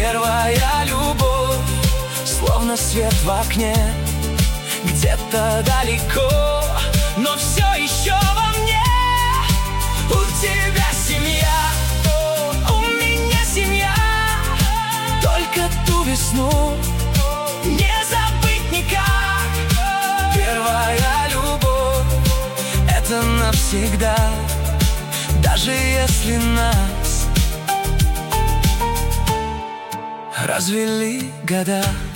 Первая любовь, словно свет в окне, где-то далеко, но все еще во мне. У тебя семья, у меня семья, только ту весну не забыть никак. Первая любовь — это навсегда, даже если нас развели года.